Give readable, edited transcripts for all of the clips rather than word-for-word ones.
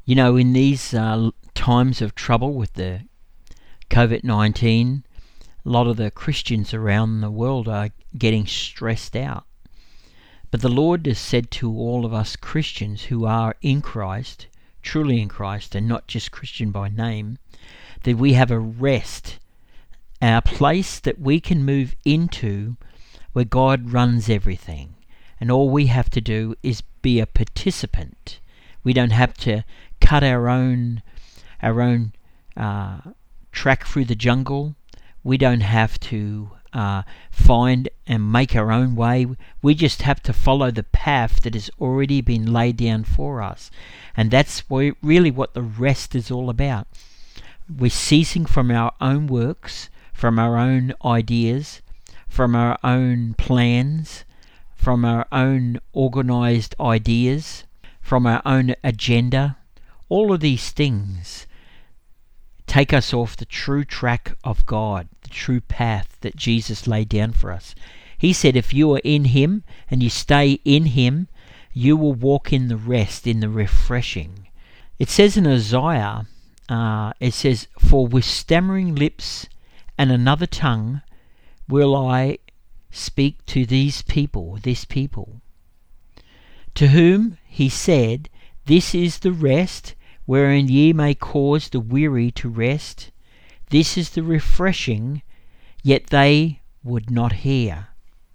You know, in these times of trouble with the COVID-19, a lot of the Christians around the world are getting stressed out. But the Lord has said to all of us Christians who are in Christ, truly in Christ, and not just Christian by name, that we have a rest, our place that we can move into where God runs everything. And all we have to do is be a participant. We don't have to cut our own track through the jungle. We don't have to find and make our own way. We just have to follow the path that has already been laid down for us. And that's really what the rest is all about. We're ceasing from our own works, from our own ideas, from our own plans, from our own organized ideas, from our own agenda. All of these things take us off the true track of God, the true path that Jesus laid down for us. He said if you are in Him and you stay in Him, you will walk in the rest, in the refreshing. It says in Isaiah, it says, "For with stammering lips and another tongue will I speak to this people, to whom He said, this is the rest, wherein ye may cause the weary to rest. This is the refreshing, yet they would not hear.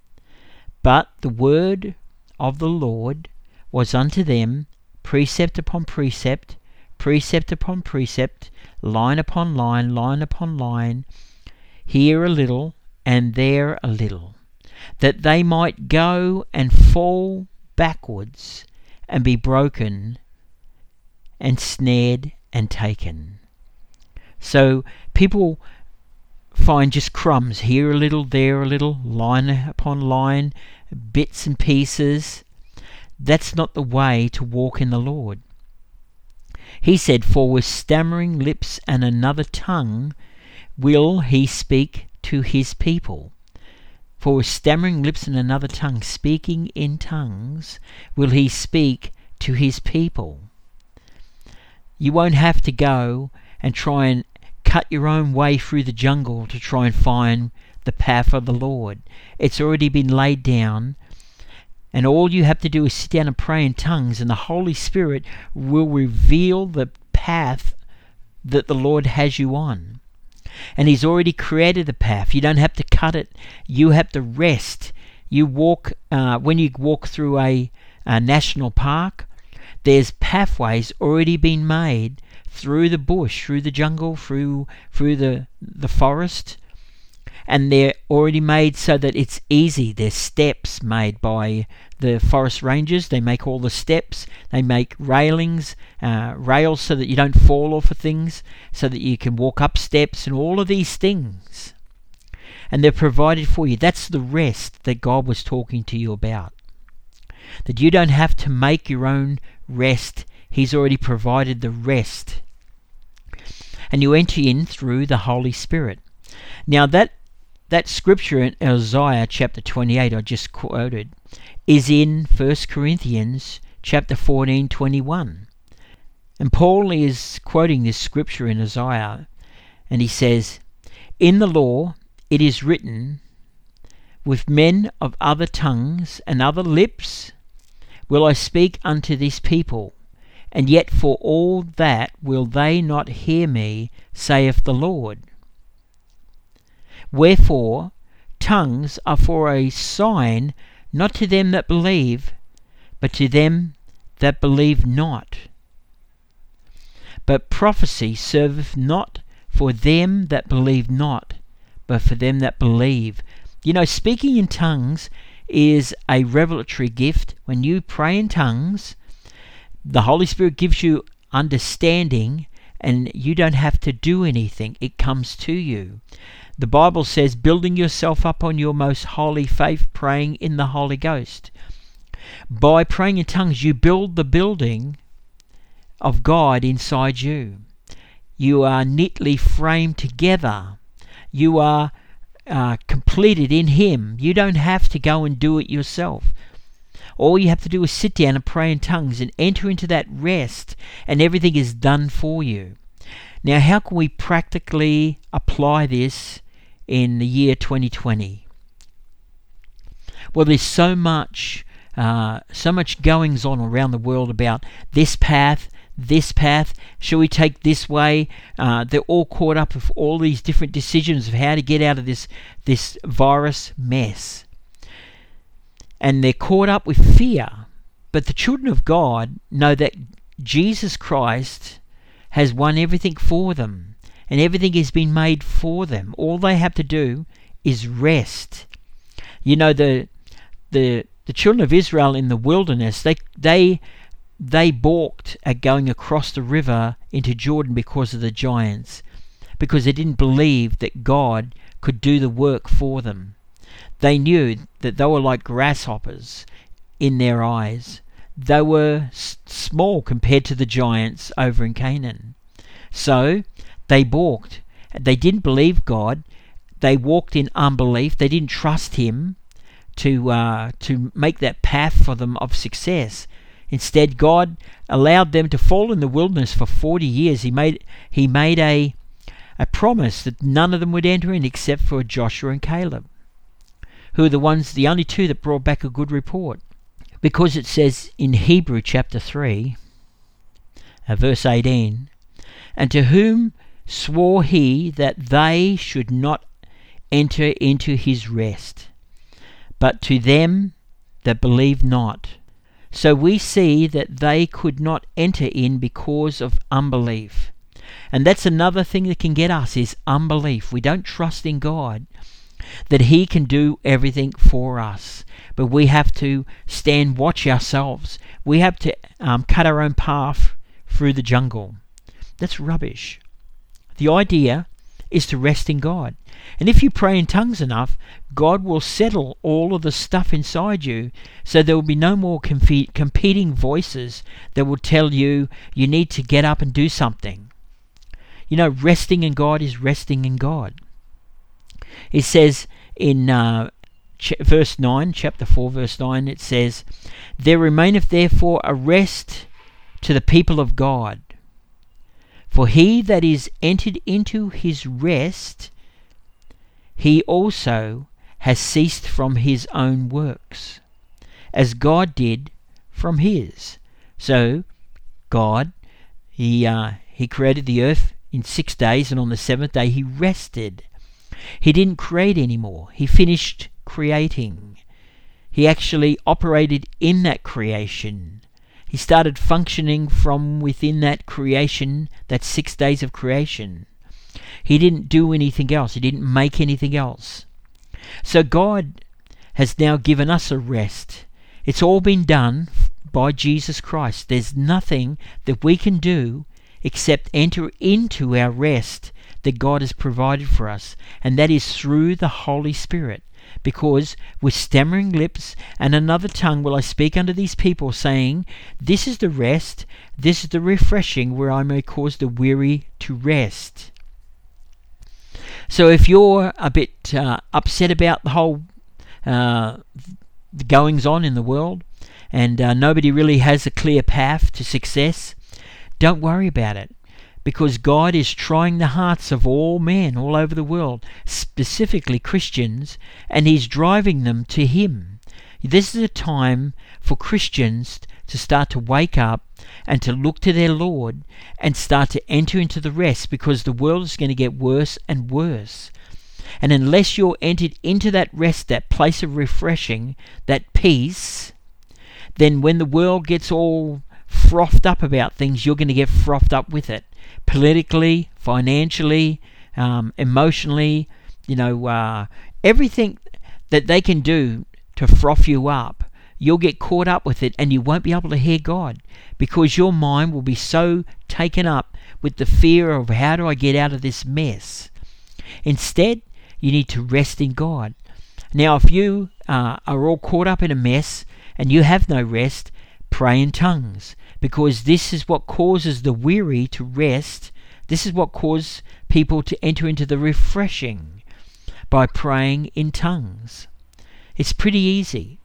But the word of the Lord was unto them precept upon precept, precept upon precept, line upon line, line upon line, here a little and there a little, that they might go and fall backwards and be broken and snared and taken." So people find just crumbs, here a little, there a little, line upon line, bits and pieces. That's not the way to walk in the Lord. He said, "For with stammering lips and another tongue will He speak to His people." For with stammering lips and another tongue, speaking in tongues, will He speak to His people. You won't have to go and try and cut your own way through the jungle to try and find the path of the Lord. It's already been laid down, and all you have to do is sit down and pray in tongues, and the Holy Spirit will reveal the path that the Lord has you on. And He's already created the path. You don't have to cut it. You have to rest. You walk, when you walk through a national park, there's pathways already been made through the bush, through the jungle, through the forest, and they're already made so that it's easy. There's steps made by the forest rangers. They make all the steps. They make railings, rails so that you don't fall off of things, so that you can walk up steps and all of these things. And they're provided for you. That's the rest that God was talking to you about. That you don't have to make your own rest. He's already provided the rest. And you enter in through the Holy Spirit. Now that scripture in Isaiah chapter 28 I just quoted is in 1 Corinthians chapter 14:21. And Paul is quoting this scripture in Isaiah, and he says, "In the law it is written, with men of other tongues and other lips will I speak unto this people, and yet for all that will they not hear me, saith the Lord. Wherefore tongues are for a sign, not to them that believe, but to them that believe not. But prophecy serveth not for them that believe not, but for them that believe." You know, speaking in tongues is a revelatory gift. When you pray in tongues, the Holy Spirit gives you understanding, and you don't have to do anything. It comes to you. The Bible says, building yourself up on your most holy faith, praying in the Holy Ghost. By praying in tongues, you build the building of God inside you. You are neatly framed together. You are completed in Him. You don't have to go and do it yourself. All you have to do is sit down and pray in tongues and enter into that rest, and everything is done for you. Now, how can we practically apply this in the year 2020? Well, there's so much goings on around the world about this path. Shall we take this way? They're all caught up with all these different decisions of how to get out of this virus mess. And they're caught up with fear. But the children of God know that Jesus Christ has won everything for them, and everything has been made for them. All they have to do is rest. You know, the children of Israel in the wilderness, they balked at going across the river into Jordan because of the giants, because they didn't believe that God could do the work for them. They knew that they were like grasshoppers in their eyes. They were small compared to the giants over in Canaan. So they balked. They didn't believe God. They walked in unbelief. They didn't trust Him to make that path for them of success. Instead, God allowed them to fall in the wilderness for 40 years. He made a promise that none of them would enter in except for Joshua and Caleb, who are the only two that brought back a good report. Because it says in Hebrew chapter 3, verse 18, "And to whom swore he that they should not enter into his rest, but to them that believe not." So we see that they could not enter in because of unbelief. And that's another thing that can get us, is unbelief. We don't trust in God that He can do everything for us. But we have to watch ourselves. We have to cut our own path through the jungle. That's rubbish. The idea is to rest in God. And if you pray in tongues enough, God will settle all of the stuff inside you, so there will be no more competing voices that will tell you need to get up and do something. You know, resting in God is resting in God. It says in verse 9, chapter 4, verse 9, it says, "There remaineth therefore a rest to the people of God. For he that is entered into his rest, he also has ceased from his own works, as God did from his." So God, He created the earth in 6 days, and on the seventh day He rested. He didn't create anymore. He finished creating. He actually operated in that creation. He started functioning from within that creation, that 6 days of creation. He didn't do anything else. He didn't make anything else. So God has now given us a rest. It's all been done by Jesus Christ. There's nothing that we can do except enter into our rest that God has provided for us, and that is through the Holy Spirit. Because with stammering lips and another tongue will I speak unto these people, saying, This is the rest, this is the refreshing, where I may cause the weary to rest. So if you're a bit upset about the whole the goings on in the world, and nobody really has a clear path to success, don't worry about it. Because God is trying the hearts of all men all over the world, specifically Christians, and He's driving them to Him. This is a time for Christians to start to wake up and to look to their Lord and start to enter into the rest, because the world is going to get worse and worse. And unless you're entered into that rest, that place of refreshing, that peace, then when the world gets all frothed up about things, you're going to get frothed up with it. Politically, financially, emotionally, everything that they can do to froth you up, you'll get caught up with it, and you won't be able to hear God, because your mind will be so taken up with the fear of, how do I get out of this mess? Instead, you need to rest in God. Now, if you are all caught up in a mess and you have no rest, pray in tongues, because this is what causes the weary to rest. This is what causes people to enter into the refreshing, by praying in tongues. It's pretty easy.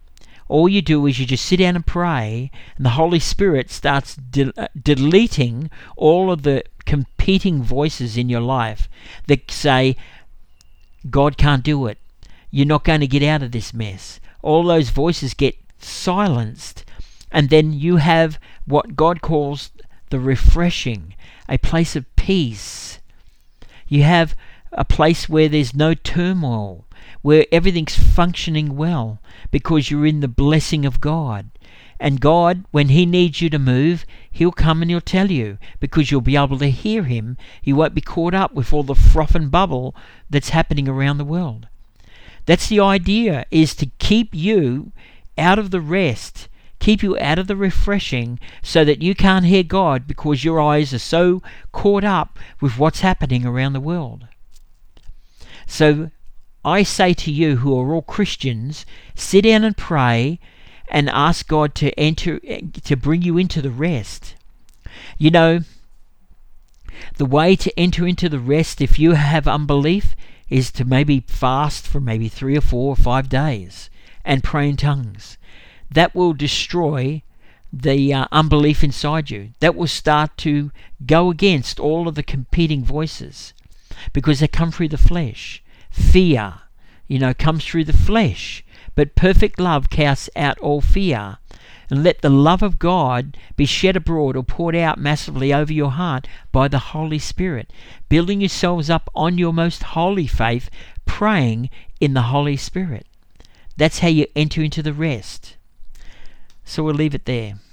all you do is you just sit down and pray, and the Holy Spirit starts deleting all of the competing voices in your life that say, God can't do it. You're not going to get out of this mess. All those voices get silenced, and then you have what God calls the refreshing, a place of peace. You have a place where there's no turmoil, where everything's functioning well, because you're in the blessing of God. And God, when He needs you to move, He'll come and He'll tell you, because you'll be able to hear Him. You won't be caught up with all the froth and bubble that's happening around the world. That's the idea, is to keep you out of the rest, keep you out of the refreshing, so that you can't hear God because your eyes are so caught up with what's happening around the world. So I say to you who are all Christians, sit down and pray and ask God to bring you into the rest. You know, the way to enter into the rest, if you have unbelief, is to maybe fast for maybe 3 or 4 or 5 days and pray in tongues. That will destroy the unbelief inside you. That will start to go against all of the competing voices, because they come through the flesh. Fear, comes through the flesh. But perfect love casts out all fear. And let the love of God be shed abroad or poured out massively over your heart by the Holy Spirit, building yourselves up on your most holy faith, praying in the Holy Spirit. That's how you enter into the rest. So we'll leave it there.